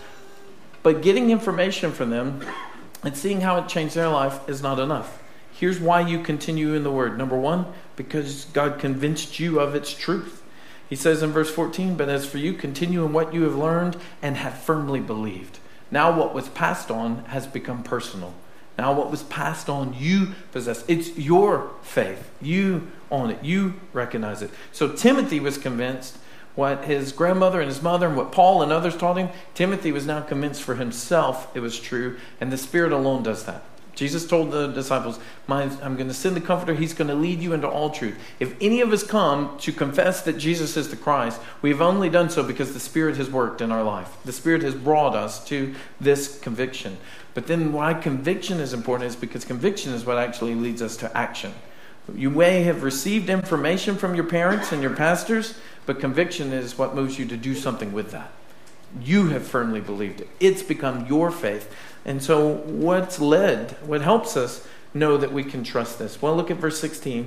But getting information from them and seeing how it changed their life is not enough. Here's why you continue in the Word. Number one, because God convinced you of its truth. He says in verse fourteen, but as for you, continue in what you have learned and have firmly believed. Now what was passed on has become personal. Now what was passed on, you possess. It's your faith. You own it. You recognize it. So Timothy was convinced what his grandmother and his mother and what Paul and others taught him. Timothy was now convinced for himself it was true. And the Spirit alone does that. Jesus told the disciples, I'm going to send the Comforter. He's going to lead you into all truth. If any of us come to confess that Jesus is the Christ, we've only done so because the Spirit has worked in our life. The Spirit has brought us to this conviction. But then why conviction is important is because conviction is what actually leads us to action. You may have received information from your parents and your pastors, but conviction is what moves you to do something with that. You have firmly believed it. It's become your faith. And so what's led, what helps us know that we can trust this? Well, look at verse sixteen.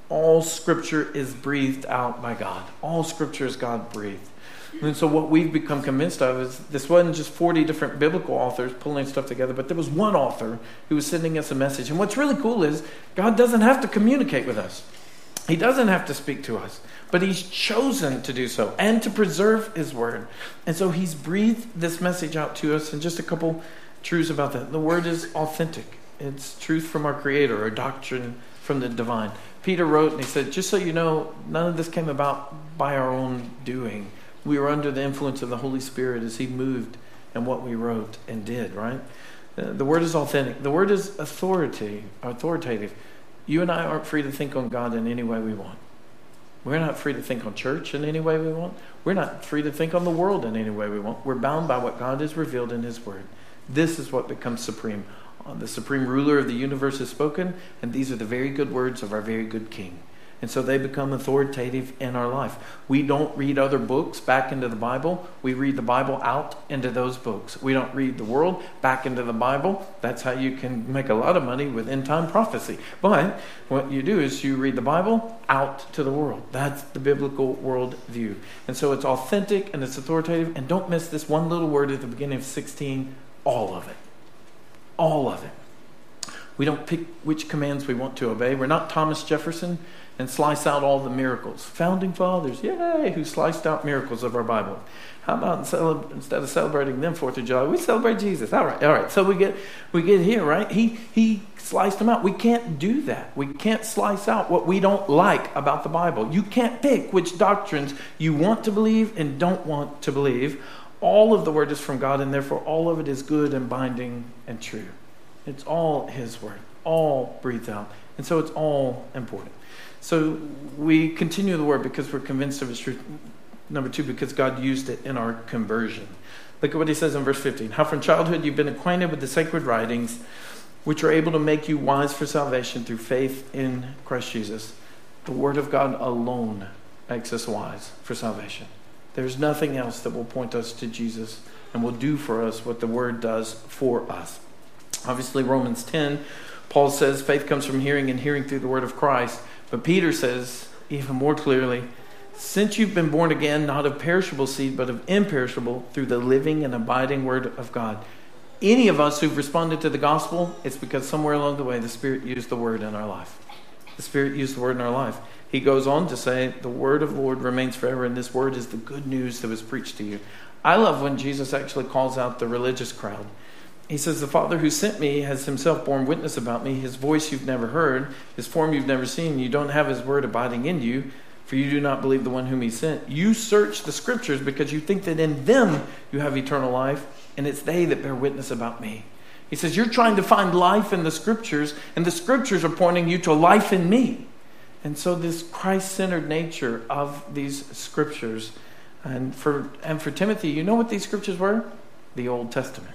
All Scripture is breathed out by God. All Scripture is God breathed. And so what we've become convinced of is this wasn't just forty different biblical authors pulling stuff together, but there was one author who was sending us a message. And what's really cool is God doesn't have to communicate with us. He doesn't have to speak to us, but he's chosen to do so and to preserve his word. And so he's breathed this message out to us. And just a couple truths about that. The word is authentic. It's truth from our Creator, or doctrine from the divine. Peter wrote and he said, just so you know, none of this came about by our own doing. We were under the influence of the Holy Spirit as he moved in what we wrote and did, right? The word is authentic. The word is authority, authoritative. You and I aren't free to think on God in any way we want. We're not free to think on church in any way we want. We're not free to think on the world in any way we want. We're bound by what God has revealed in his word. This is what becomes supreme. The supreme ruler of the universe has spoken, and these are the very good words of our very good King. And so they become authoritative in our life. We don't read other books back into the Bible. We read the Bible out into those books. We don't read the world back into the Bible. That's how you can make a lot of money with end-time prophecy. But what you do is you read the Bible out to the world. That's the biblical world view. And so it's authentic and it's authoritative. And don't miss this one little word at the beginning of sixteen, all of it. All of it. We don't pick which commands we want to obey. We're not Thomas Jefferson and slice out all the miracles. Founding fathers, yay, who sliced out miracles of our Bible. How about instead of celebrating them fourth of July, we celebrate Jesus. All right, all right. So we get we get here, right? He he sliced them out. We can't do that. We can't slice out what we don't like about the Bible. You can't pick which doctrines you want to believe and don't want to believe. All of the word is from God, and therefore all of it is good and binding and true. It's all his word, all breathed out. And so it's all important. So we continue the word because we're convinced of its truth. Number two, because God used it in our conversion. Look at what he says in verse fifteen. How from childhood you've been acquainted with the sacred writings, which are able to make you wise for salvation through faith in Christ Jesus. The word of God alone makes us wise for salvation. There's nothing else that will point us to Jesus and will do for us what the word does for us. Obviously, Romans ten, Paul says faith comes from hearing, and hearing through the word of Christ. But Peter says, even more clearly, since you've been born again, not of perishable seed, but of imperishable, through the living and abiding word of God. Any of us who've responded to the gospel, it's because somewhere along the way, the Spirit used the word in our life. The Spirit used the word in our life. He goes on to say, the word of the Lord remains forever, and this word is the good news that was preached to you. I love when Jesus actually calls out the religious crowd. He says, the Father who sent me has himself borne witness about me. His voice you've never heard, his form you've never seen. You don't have his word abiding in you, for you do not believe the one whom he sent. You search the scriptures because you think that in them you have eternal life, and it's they that bear witness about me. He says, you're trying to find life in the scriptures, and the scriptures are pointing you to life in me. And so this Christ-centered nature of these scriptures, and for and for Timothy, you know what these scriptures were? The Old Testament.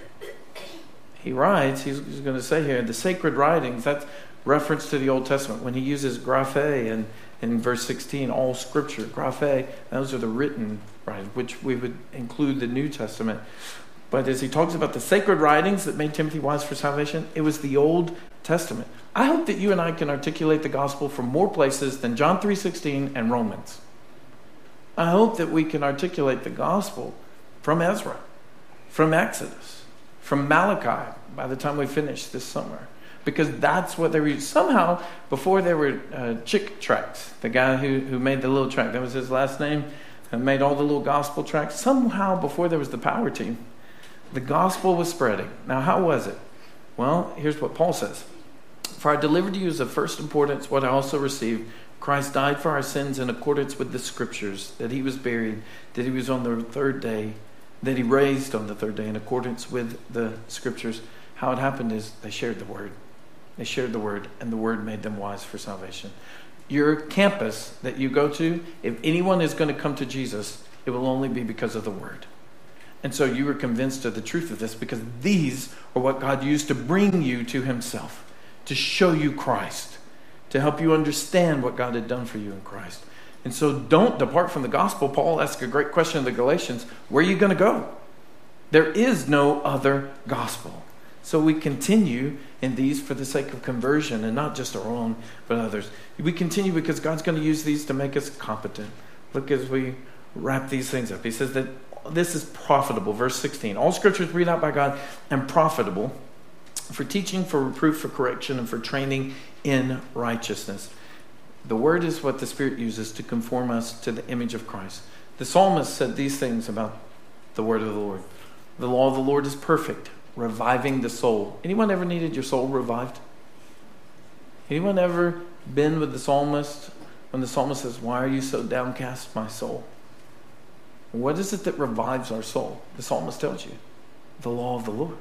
He writes, he's, he's going to say here, the sacred writings, that's reference to the Old Testament. When he uses graphe and in verse sixteen, all scripture, graphe, those are the written writings, which we would include the New Testament. But as he talks about the sacred writings that made Timothy wise for salvation, it was the Old Testament. I hope that you and I can articulate the gospel from more places than John three sixteen and Romans. I hope that we can articulate the gospel from Ezra, from Exodus, from Malachi by the time we finish this summer. Because that's what they were. Somehow, before there were uh, Chick tracts, the guy who, who made the little tract, that was his last name, and made all the little gospel tracts. Somehow, before there was the power team, the gospel was spreading. Now, how was it? Well, here's what Paul says. For I delivered to you as of first importance what I also received. Christ died for our sins in accordance with the scriptures, that he was buried, that he was on the third day, that he raised on the third day in accordance with the scriptures. How it happened is they shared the word. They shared the word, and the word made them wise for salvation. Your campus that you go to, if anyone is going to come to Jesus, it will only be because of the word. And so you were convinced of the truth of this because these are what God used to bring you to himself, to show you Christ, to help you understand what God had done for you in Christ. And so don't depart from the gospel. Paul asks a great question in the Galatians. Where are you going to go? There is no other gospel. So we continue in these for the sake of conversion, and not just our own, but others. We continue because God's going to use these to make us competent. Look as we wrap these things up. He says that this is profitable. Verse sixteen. All scripture is breathed out by God and profitable for teaching, for reproof, for correction, and for training in righteousness. The word is what the Spirit uses to conform us to the image of Christ. The psalmist said these things about the word of the Lord. The law of the Lord is perfect, reviving the soul. Anyone ever needed your soul revived? Anyone ever been with the psalmist when the psalmist says, why are you so downcast, my soul? What is it that revives our soul? The psalmist tells you. The law of the Lord.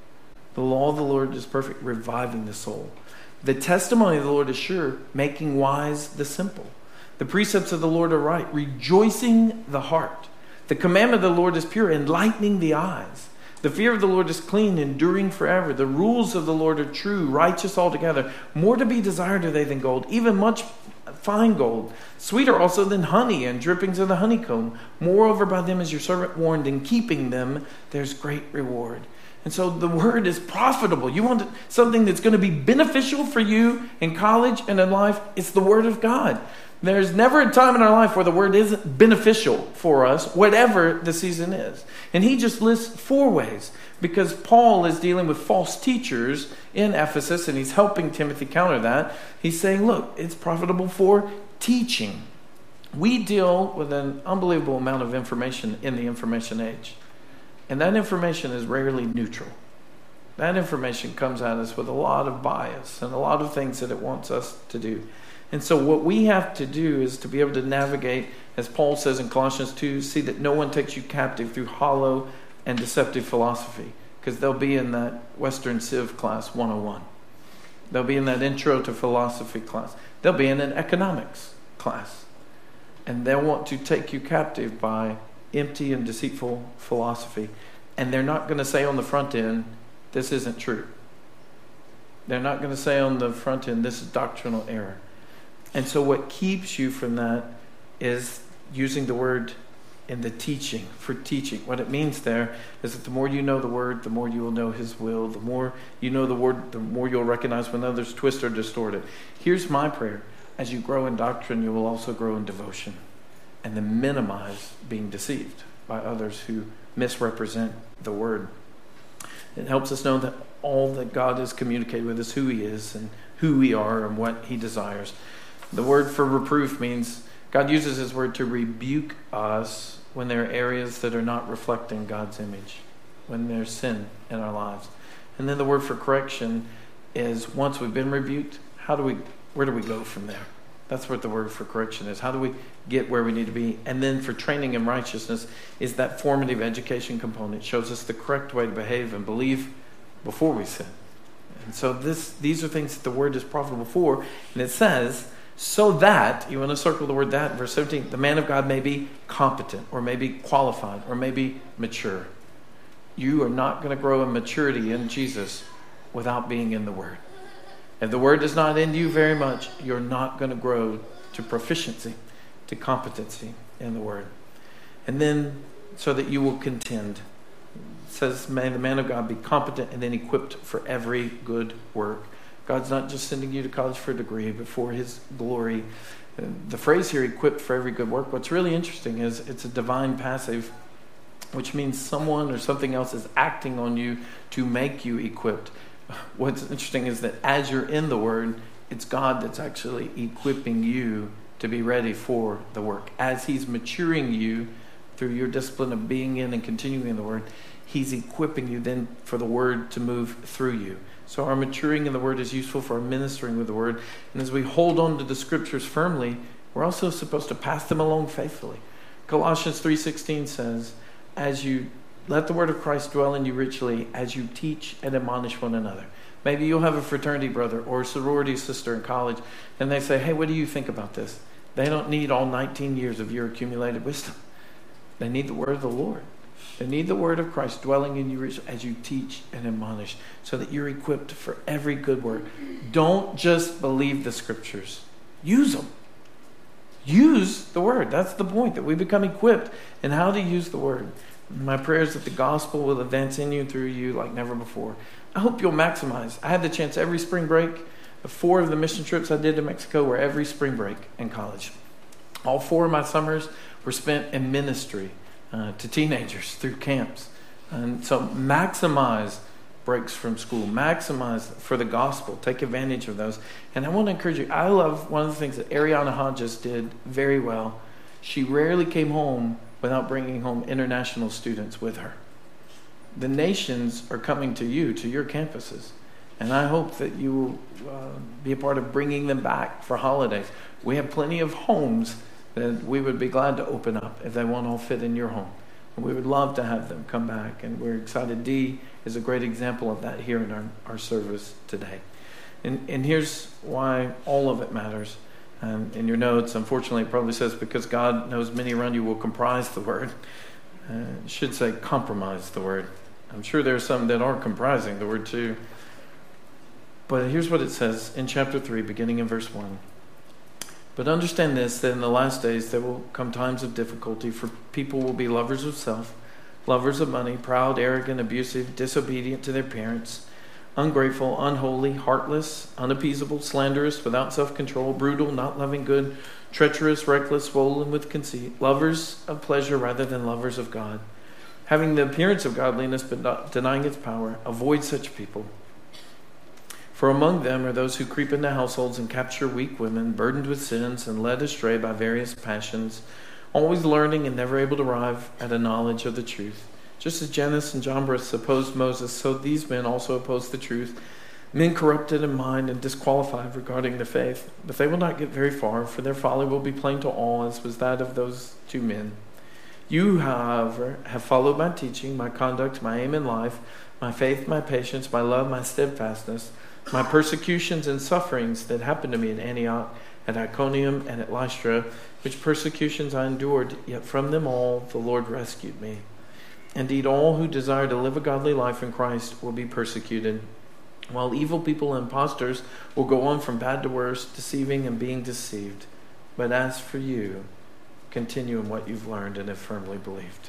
The law of the Lord is perfect, reviving the soul. The testimony of the Lord is sure, making wise the simple. The precepts of the Lord are right, rejoicing the heart. The commandment of the Lord is pure, enlightening the eyes. The fear of the Lord is clean, enduring forever. The rules of the Lord are true, righteous altogether. More to be desired are they than gold, even much fine gold. Sweeter also than honey and drippings of the honeycomb. Moreover, by them is your servant warned. In keeping them, there's great reward. And so the word is profitable. You want something that's going to be beneficial for you in college and in life? It's the word of God. There's never a time in our life where the word isn't beneficial for us, whatever the season is. And he just lists four ways, because Paul is dealing with false teachers in Ephesus, and he's helping Timothy counter that. He's saying, look, it's profitable for teaching. We deal with an unbelievable amount of information in the information age. And that information is rarely neutral. That information comes at us with a lot of bias and a lot of things that it wants us to do. And so what we have to do is to be able to navigate, as Paul says in Colossians two, see that no one takes you captive through hollow and deceptive philosophy. Because they'll be in that Western Civ class one oh one. They'll be in that intro to philosophy class. They'll be in an economics class. And they'll want to take you captive by empty and deceitful philosophy. And they're not going to say on the front end, this isn't true. They're not going to say on the front end, this is doctrinal error. And so what keeps you from that is using the word in the teaching, for teaching. What it means there is that the more you know the word, the more you will know his will. The more you know the word, the more you'll recognize when others twist or distort it. Here's my prayer. As you grow in doctrine, you will also grow in devotion. And then minimize being deceived by others who misrepresent the word. It helps us know that all that God has communicated with us, who he is and who we are and what he desires. The word for reproof means God uses his word to rebuke us when there are areas that are not reflecting God's image, when there's sin in our lives. And then the word for correction is once we've been rebuked, how do we, where do we go from there? That's what the word for correction is. How do we get where we need to be? And then for training in righteousness is that formative education component. It shows us the correct way to behave and believe before we sin. And so this, these are things that the word is profitable for. And it says, so that, you want to circle the word that, verse seventeen, the man of God may be competent or may be qualified or may be mature. You are not going to grow in maturity in Jesus without being in the word. If the word is not in you very much, you're not going to grow to proficiency, to competency in the word. And then, so that you will contend. It says, may the man of God be competent and then equipped for every good work. God's not just sending you to college for a degree, but for his glory. The phrase here, equipped for every good work, what's really interesting is it's a divine passive, which means someone or something else is acting on you to make you equipped. What's interesting is that as you're in the word, it's God that's actually equipping you to be ready for the work. As he's maturing you through your discipline of being in and continuing in the word, he's equipping you then for the word to move through you. So our maturing in the word is useful for our ministering with the word. And as we hold on to the scriptures firmly, we're also supposed to pass them along faithfully. Colossians three sixteen says, as you let the word of Christ dwell in you richly as you teach and admonish one another. Maybe you'll have a fraternity brother or a sorority sister in college, and they say, hey, what do you think about this? They don't need all nineteen years of your accumulated wisdom. They need the word of the Lord. They need the word of Christ dwelling in you richly as you teach and admonish, so that you're equipped for every good work. Don't just believe the scriptures. Use them. Use the word. That's the point, that we become equipped in how to use the word. My prayer is that the gospel will advance in you and through you like never before. I hope you'll maximize. I had the chance every spring break. Four of the mission trips I did to Mexico were every spring break in college. All four of my summers were spent in ministry uh, to teenagers through camps. And so maximize breaks from school. Maximize for the gospel. Take advantage of those. And I want to encourage you. I love one of the things that Ariana Hodges did very well. She rarely came home without bringing home international students with her. The nations are coming to you, to your campuses. And I hope that you will uh, be a part of bringing them back for holidays. We have plenty of homes that we would be glad to open up if they won't all fit in your home. And we would love to have them come back. And we're excited. Dee is a great example of that here in our, our service today. And, and here's why all of it matters. Um, in your notes, unfortunately, it probably says, because God knows many around you will comprise the word. Uh, it should say compromise the word. I'm sure there are some that are comprising the word too. But here's what it says in chapter three, beginning in verse one. But understand this, that in the last days there will come times of difficulty, for people will be lovers of self, lovers of money, proud, arrogant, abusive, disobedient to their parents, ungrateful, unholy, heartless, unappeasable, slanderous, without self-control, brutal, not loving good, treacherous, reckless, swollen with conceit, lovers of pleasure rather than lovers of God, having the appearance of godliness but not denying its power. Avoid such people. For among them are those who creep into households and capture weak women, burdened with sins and led astray by various passions, always learning and never able to arrive at a knowledge of the truth. Just as Jannes and Jambres opposed Moses, so these men also oppose the truth. Men corrupted in mind and disqualified regarding the faith. But they will not get very far, for their folly will be plain to all, as was that of those two men. You, however, have followed my teaching, my conduct, my aim in life, my faith, my patience, my love, my steadfastness, my persecutions and sufferings that happened to me in Antioch, at Iconium, and at Lystra, which persecutions I endured, yet from them all the Lord rescued me. Indeed, all who desire to live a godly life in Christ will be persecuted, while evil people and impostors will go on from bad to worse, deceiving and being deceived. But as for you, continue in what you've learned and have firmly believed.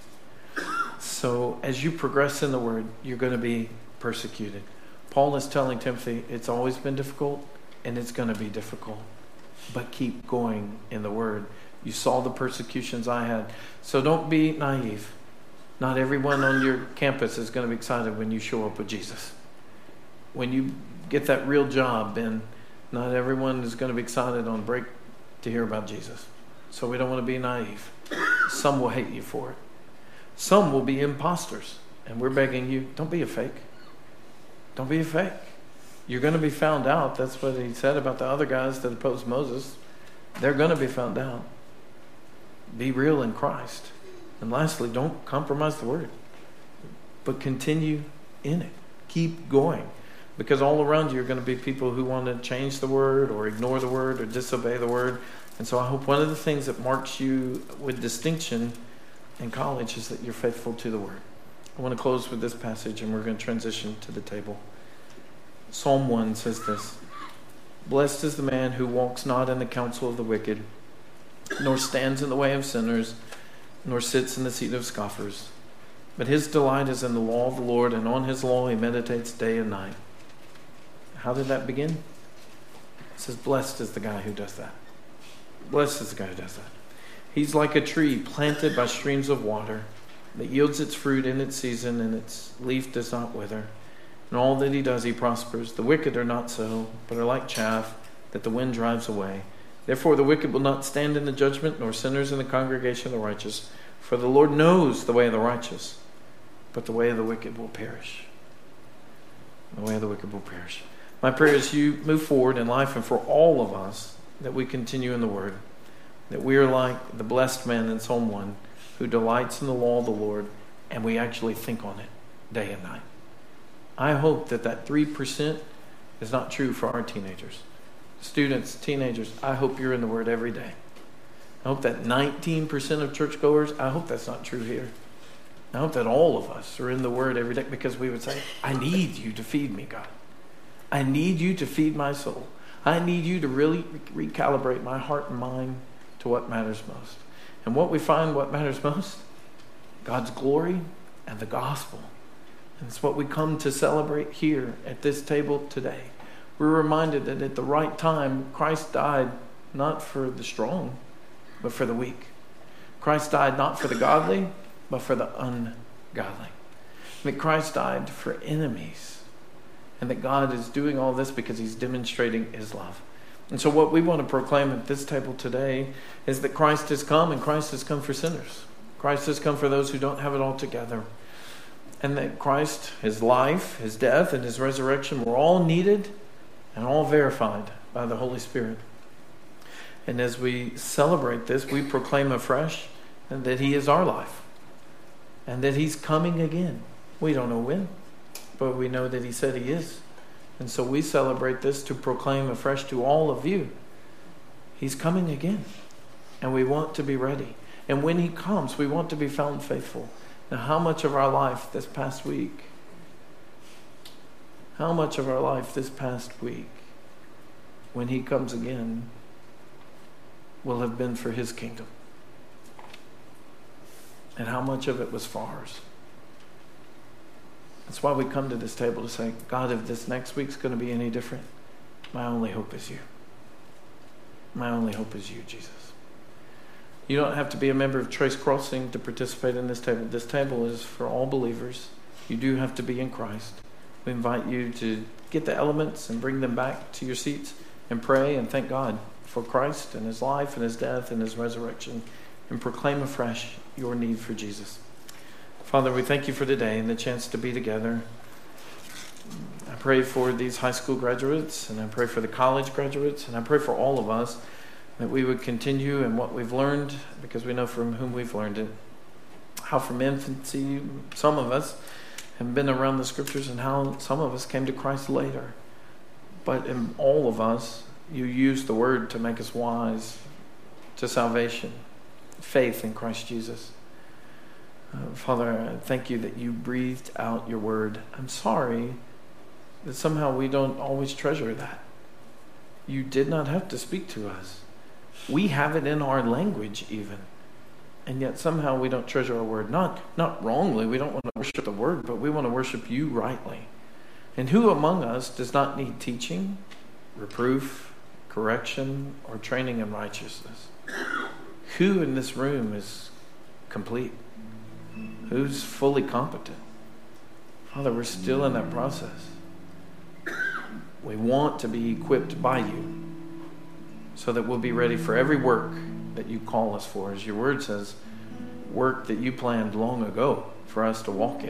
So as you progress in the Word, you're going to be persecuted. Paul is telling Timothy, it's always been difficult and it's going to be difficult. But keep going in the Word. You saw the persecutions I had. So don't be naive. Not everyone on your campus is going to be excited when you show up with Jesus. When you get that real job, then not everyone is going to be excited on break to hear about Jesus. So we don't want to be naive. Some will hate you for it. Some will be imposters. And we're begging you, don't be a fake. Don't be a fake. You're going to be found out. That's what he said about the other guys that opposed Moses. They're going to be found out. Be real in Christ. And lastly, don't compromise the Word. But continue in it. Keep going. Because all around you are going to be people who want to change the Word or ignore the Word or disobey the Word. And so I hope one of the things that marks you with distinction in college is that you're faithful to the Word. I want to close with this passage and we're going to transition to the table. Psalm one says this: Blessed is the man who walks not in the counsel of the wicked, nor stands in the way of sinners, nor sits in the seat of scoffers. But his delight is in the law of the Lord, and on his law he meditates day and night. How did that begin? It says, blessed is the guy who does that. Blessed is the guy who does that. He's like a tree planted by streams of water that yields its fruit in its season, and its leaf does not wither. And all that he does, he prospers. The wicked are not so, but are like chaff that the wind drives away. Therefore the wicked will not stand in the judgment, nor sinners in the congregation of the righteous. For the Lord knows the way of the righteous, but the way of the wicked will perish. The way of the wicked will perish. My prayer is you move forward in life, and for all of us, that we continue in the Word. That we are like the blessed man in Psalm one, who delights in the law of the Lord, and we actually think on it day and night. I hope that that three percent is not true for our teenagers. Students, teenagers, I hope you're in the Word every day. I hope that nineteen percent of churchgoers, I hope that's not true here. I hope that all of us are in the Word every day, because we would say, I need you to feed me, God. I need you to feed my soul. I need you to really re- recalibrate my heart and mind to what matters most. And what we find what matters most God's glory and the gospel. And it's what we come to celebrate here at this table today. We're reminded that at the right time, Christ died not for the strong, but for the weak. Christ died not for the godly, but for the ungodly. That Christ died for enemies. And that God is doing all this because he's demonstrating his love. And so what we want to proclaim at this table today is that Christ has come, and Christ has come for sinners. Christ has come for those who don't have it all together. And that Christ, his life, his death, and his resurrection were all needed and all verified by the Holy Spirit. And as we celebrate this, we proclaim afresh that he is our life and that he's coming again. We don't know when, but we know that he said he is. And so we celebrate this to proclaim afresh to all of you. He's coming again. And we want to be ready. And when he comes, we want to be found faithful. Now, how much of our life this past week, how much of our life this past week, when he comes again, will have been for his kingdom? And how much of it was for ours? That's why we come to this table to say, God, if this next week's going to be any different, my only hope is you. My only hope is you, Jesus. You don't have to be a member of Trace Crossing to participate in this table. This table is for all believers. You do have to be in Christ. We invite you to get the elements and bring them back to your seats and pray and thank God for Christ and his life and his death and his resurrection, and proclaim afresh your need for Jesus. Father, we thank you for today and the chance to be together. I pray for these high school graduates, and I pray for the college graduates, and I pray for all of us that we would continue in what we've learned, because we know from whom we've learned it. How from infancy, some of us have been around the scriptures, and how some of us came to Christ later. But in all of us, you used the word to make us wise to salvation, faith in Christ Jesus. Uh, Father, I thank you that you breathed out your word. I'm sorry that somehow we don't always treasure that. You did not have to speak to us. We have it in our language even. And yet somehow we don't treasure our word. Not, not wrongly. We don't want to worship the word, but we want to worship you rightly. And who among us does not need teaching, reproof, correction, or training in righteousness? Who in this room is complete? Who's fully competent? Father, we're still in that process. We want to be equipped by you so that we'll be ready for every work that you call us for. As your word says, work that you planned long ago for us to walk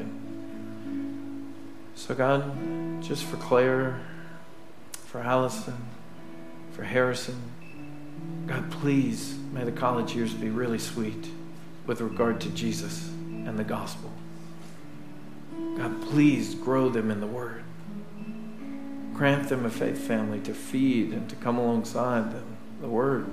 in. So God, just for Claire, for Allison, for Harrison, God, please may the college years be really sweet with regard to Jesus and the gospel. God, please grow them in the word. Grant them a faith family to feed and to come alongside them, the word.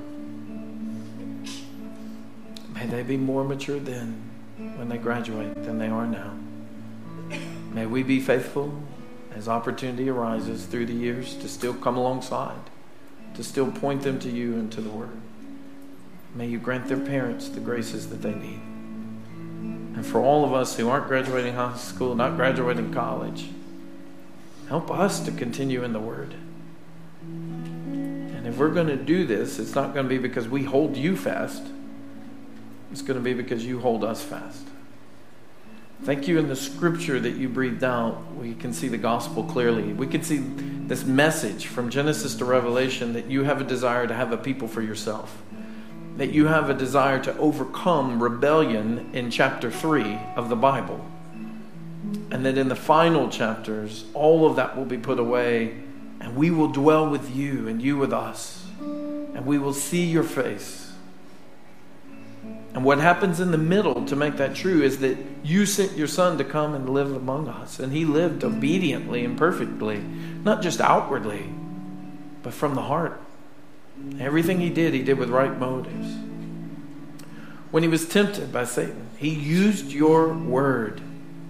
May they be more mature then when they graduate than they are now. May we be faithful as opportunity arises through the years to still come alongside, to still point them to you and to the word. May you grant their parents the graces that they need. And for all of us who aren't graduating high school, not graduating college, help us to continue in the word. And if we're going to do this, it's not going to be because we hold you fast. It's going to be because you hold us fast. Thank you in the scripture that you breathed out. We can see the gospel clearly. We can see this message from Genesis to Revelation that you have a desire to have a people for yourself. That you have a desire to overcome rebellion in chapter three of the Bible. And that in the final chapters, all of that will be put away, and we will dwell with you and you with us. And we will see your face. And what happens in the middle to make that true is that you sent your son to come and live among us. And he lived obediently and perfectly, not just outwardly, but from the heart. Everything he did, he did with right motives. When he was tempted by Satan, he used your word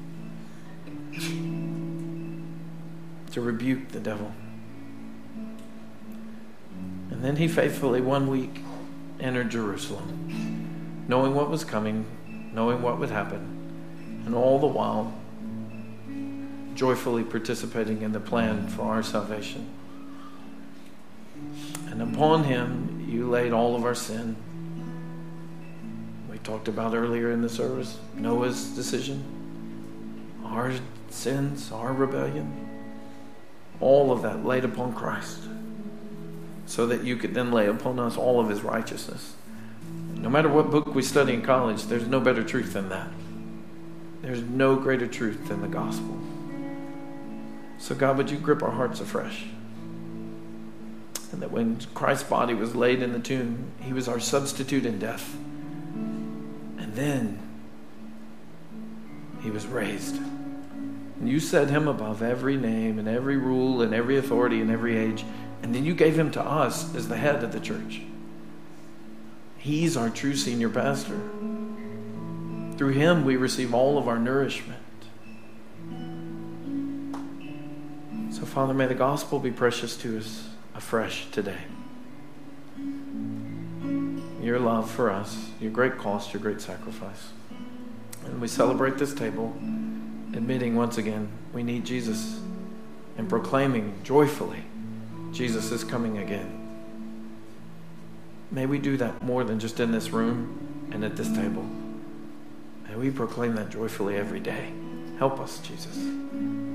to rebuke the devil. And then he faithfully, one week, entered Jerusalem, knowing what was coming, knowing what would happen. and all the while joyfully participating in the plan for our salvation. And upon him you laid all of our sin. We talked about earlier in the service Noah's decision, our sins, our rebellion, all of that laid upon Christ, so that you could then lay upon us all of his righteousness. No matter what book we study in college, there's no better truth than that. There's no greater truth than the gospel. So God, would you grip our hearts afresh? And that when Christ's body was laid in the tomb, he was our substitute in death. And then he was raised. And you set him above every name and every rule and every authority and every age. And then you gave him to us as the head of the church. He's our true senior pastor. Through him we receive all of our nourishment. So Father, may the gospel be precious to us afresh today. Your love for us, your great cost, your great sacrifice. And we celebrate this table, admitting once again we need Jesus and proclaiming joyfully Jesus is coming again. May we do that more than just in this room and at this table. May we proclaim that joyfully every day. Help us, Jesus.